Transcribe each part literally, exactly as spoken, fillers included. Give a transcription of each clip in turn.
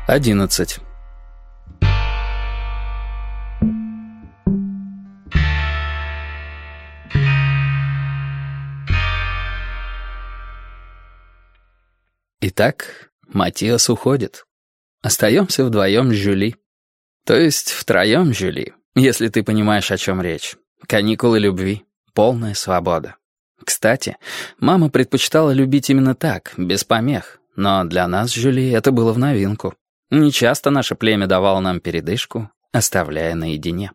Одиннадцать. Итак, Матиас уходит. Остаемся вдвоем с Жюли. То есть втроем с Жюли, если ты понимаешь, о чем речь. Каникулы любви, полная свобода. Кстати, мама предпочитала любить именно так, без помех. Но для нас с Жюли это было в новинку. Нечасто наше племя давало нам передышку, оставляя наедине.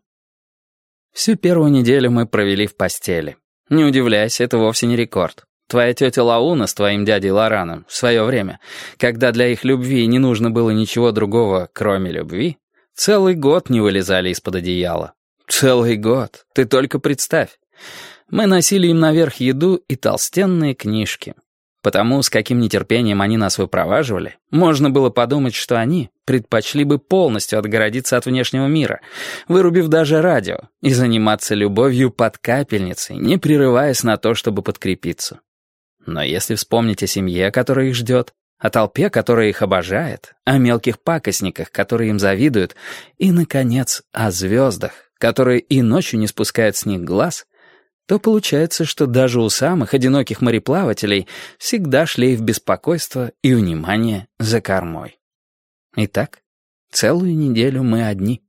Всю первую неделю мы провели в постели. Не удивляйся, это вовсе не рекорд. Твоя тетя Лауна с твоим дядей Лораном в свое время, когда для их любви не нужно было ничего другого, кроме любви, целый год не вылезали из-под одеяла. Целый год, ты только представь. Мы носили им наверх еду и толстенные книжки. Потому, с каким нетерпением они нас выпроваживали, можно было подумать, что они предпочли бы полностью отгородиться от внешнего мира, вырубив даже радио, и заниматься любовью под капельницей, не прерываясь на то, чтобы подкрепиться. Но если вспомнить о семье, которая их ждет, о толпе, которая их обожает, о мелких пакостниках, которые им завидуют, и, наконец, о звездах, которые и ночью не спускают с них глаз, то получается, что даже у самых одиноких мореплавателей всегда шлейф беспокойства и внимания за кормой. Итак, целую неделю мы одни.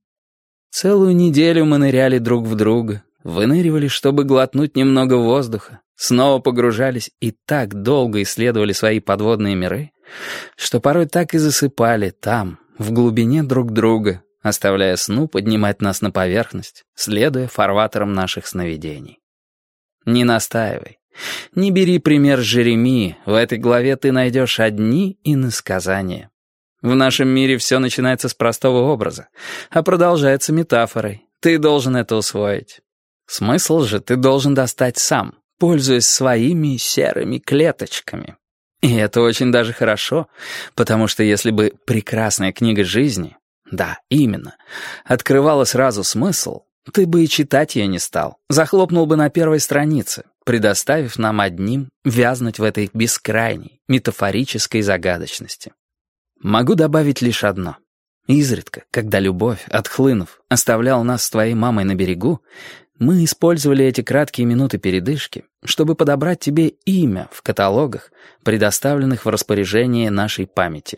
Целую неделю мы ныряли друг в друга, выныривали, чтобы глотнуть немного воздуха, снова погружались и так долго исследовали свои подводные миры, что порой так и засыпали там, в глубине друг друга, оставляя сну поднимать нас на поверхность, следуя фарватерам наших сновидений. Не настаивай. Не бери пример с Жеремии. В этой главе ты найдешь одни иносказания. В нашем мире все начинается с простого образа, а продолжается метафорой. Ты должен это усвоить. Смысл же ты должен достать сам, пользуясь своими серыми клеточками. И это очень даже хорошо, потому что если бы прекрасная книга жизни, да, именно, открывала сразу смысл, ты бы и читать ее не стал, захлопнул бы на первой странице, предоставив нам одним вязнуть в этой бескрайней, метафорической загадочности. Могу добавить лишь одно. Изредка, когда любовь, отхлынув, оставляла нас с твоей мамой на берегу, мы использовали эти краткие минуты передышки, чтобы подобрать тебе имя в каталогах, предоставленных в распоряжение нашей памяти.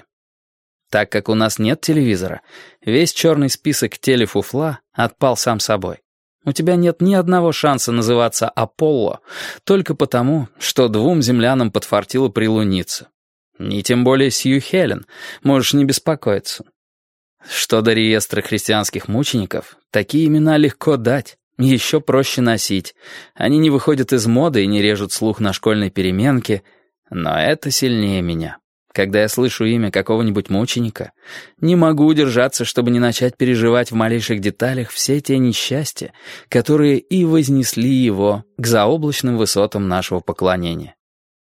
Так как у нас нет телевизора, весь черный список телефуфла отпал сам собой. У тебя нет ни одного шанса называться Аполло только потому, что двум землянам подфартило прилуниться. Ни тем более Сью Хелен, можешь не беспокоиться. Что до реестра христианских мучеников, такие имена легко дать, еще проще носить. Они не выходят из моды и не режут слух на школьной переменке, но это сильнее меня. Когда я слышу имя какого-нибудь мученика, не могу удержаться, чтобы не начать переживать в малейших деталях все те несчастья, которые и вознесли его к заоблачным высотам нашего поклонения.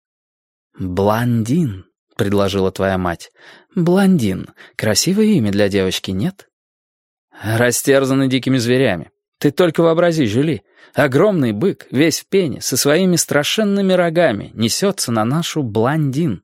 «Блондин», — предложила твоя мать. «Блондин. Красивое имя для девочки, нет?» «Растерзанный дикими зверями. Ты только вообрази, Жюли. Огромный бык, весь в пене, со своими страшенными рогами, несется на нашу Блондин».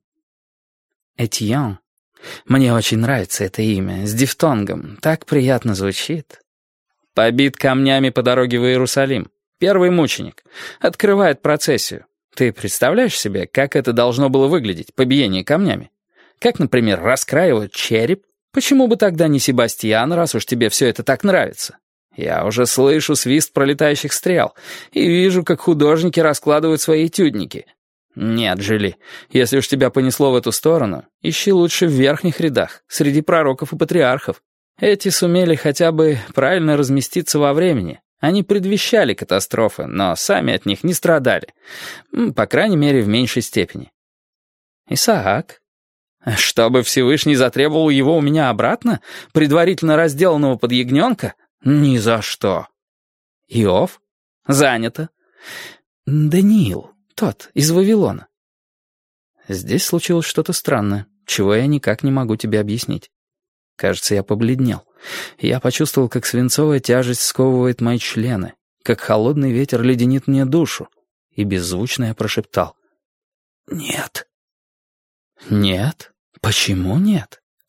Этьен. Мне очень нравится это имя, с дифтонгом, так приятно звучит. Побит камнями по дороге в Иерусалим. Первый мученик. Открывает процессию. Ты представляешь себе, как это должно было выглядеть, побиение камнями? Как, например, раскраивают череп? Почему бы тогда не Себастьян, раз уж тебе все это так нравится? Я уже слышу свист пролетающих стрел и вижу, как художники раскладывают свои этюдники. «Нет, Жюли, если уж тебя понесло в эту сторону, ищи лучше в верхних рядах, среди пророков и патриархов. Эти сумели хотя бы правильно разместиться во времени. Они предвещали катастрофы, но сами от них не страдали. По крайней мере, в меньшей степени». «Исаак? Чтобы Всевышний затребовал его у меня обратно, предварительно разделанного под ягненка? Ни за что». «Иов? Занято». «Даниил. Тот, из Вавилона». Здесь случилось что-то странное, чего я никак не могу тебе объяснить. Кажется, я побледнел. Я почувствовал, как свинцовая тяжесть сковывает мои члены, как холодный ветер леденит мне душу, и беззвучно я прошептал: «Нет». «Нет? Почему нет?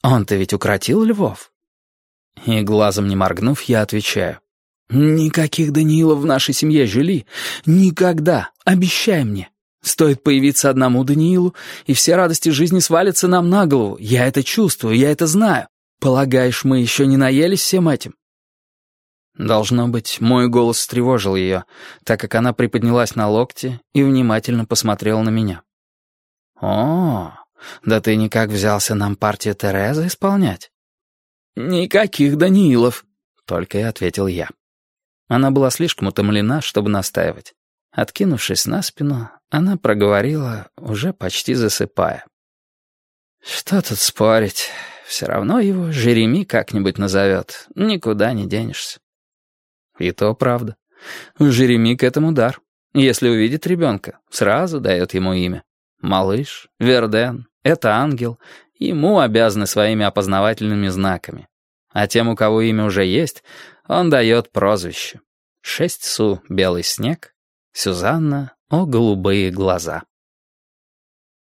Он-то ведь укротил львов. И глазом не моргнув, я отвечаю. Никаких Даниилов в нашей семье, Жюли. Никогда. Обещай мне. Стоит появиться одному Даниилу, и все радости жизни свалятся нам на голову. Я это чувствую, я это знаю. Полагаешь, мы еще не наелись всем этим? Должно быть, мой голос встревожил ее, так как она приподнялась на локте и внимательно посмотрела на меня. «О, да ты никак взялся нам партию Терезы исполнять?» «Никаких Даниилов», — только и ответил я. Она была слишком утомлена, чтобы настаивать. Откинувшись на спину, она проговорила, уже почти засыпая. «Что тут спорить? Все равно его Жереми как-нибудь назовет. Никуда не денешься». И то правда. У Жереми к этому дар. Если увидит ребенка, сразу дает ему имя. Малыш, Верден, это ангел. Ему обязаны своими опознавательными знаками. А тем, у кого имя уже есть, он дает прозвище. Шесть су — белый снег, Сюзанна — о голубые глаза.